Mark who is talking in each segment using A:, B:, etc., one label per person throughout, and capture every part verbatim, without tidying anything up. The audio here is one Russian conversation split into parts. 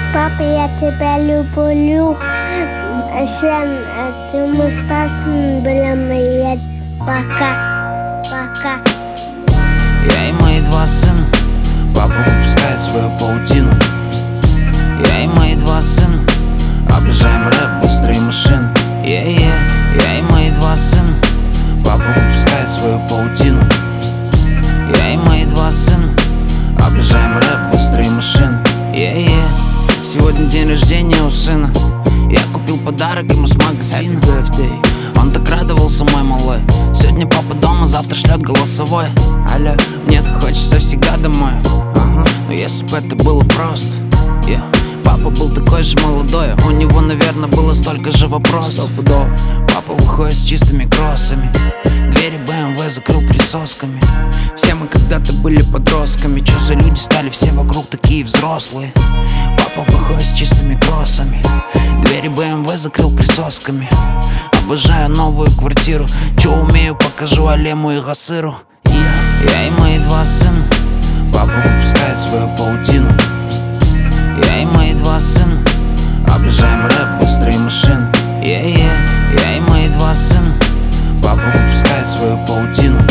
A: Папа, я тебя люблю. Сын, ты мой старший, блин, я пока, пока.
B: Я и мои два сына, папа выпускает свою паутину. Я и мои два сына обожаем рэп, быстрые машины. Yeah, yeah. Я и мои два сына, папа выпускает свою паутину. Я и мои два сына обожаем рэп, быстрые машины. Yeah, yeah. Сегодня день рождения у сына. Я купил подарок ему с магазина. Он так радовался, мой малой. Сегодня папа дома, завтра шлет голосовой. Алло, мне так хочется всегда домой. Ага. Но если бы это было просто, yeah. Папа был такой же молодой, у него, наверное, было столько же вопросов. Папа выходит с чистыми кроссами, двери бэ эм вэ закрыл присосками. Все мы когда-то были подростками. Чё за люди стали все вокруг такие взрослые? Папа выходит с чистыми кроссами, двери бэ эм вэ закрыл присосками. Обожаю новую квартиру, чё умею, покажу Алему и Гасыру. Я, я и мои два сына, папа выпускает свою паутину. Я и мои два сына обожаем рэп, быстрые машины. Yeah, yeah. Я и мои два сына, папа выпускает свою паутину.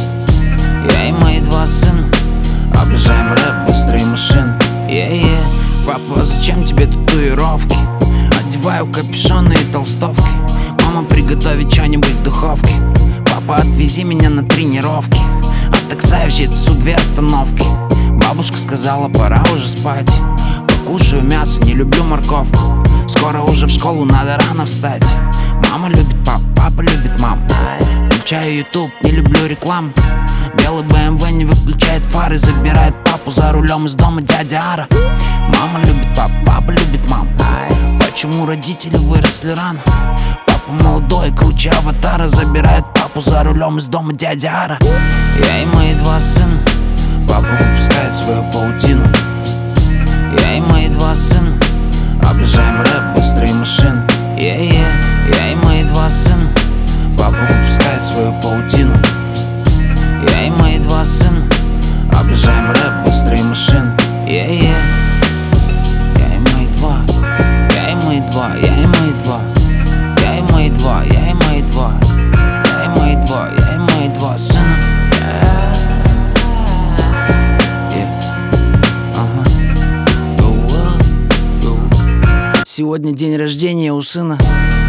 B: Я и мои два сына обожаем рэп, быстрые машины. Yeah, yeah. Папа, а зачем тебе татуировки? Одеваю капюшоны и толстовки. Мама, приготовить что-нибудь в духовке. Папа, отвези меня на тренировки. От такса в Житцу две остановки. Бабушка сказала, пора уже спать. Покушаю мясо, не люблю морковку. Скоро уже в школу, надо рано встать. Мама любит папу, папа любит маму. Включаю ютуб, не люблю рекламу. Белый бэ эм вэ не выключает фары, забирает папу за рулем из дома дядя Ара. Мама любит папу, папа любит маму. Почему родители выросли рано? Папа молодой, круче аватара, забирает папу за рулем из дома дядя Ара. Я и мои два сына, папа выпускает свою паутину. Я и мои два сына обожаем рэп, быстрые машины. Yeah, yeah. Я и мои два сына, папа выпускает свою паутину. Я и мои два сына обожаем рэп, быстрые машины. Yeah, yeah. Я и мои два, я и мои два, я и мои два, я и мои два, я и мои два, я и мои два, я и мои два сына. Сегодня день рождения у сына.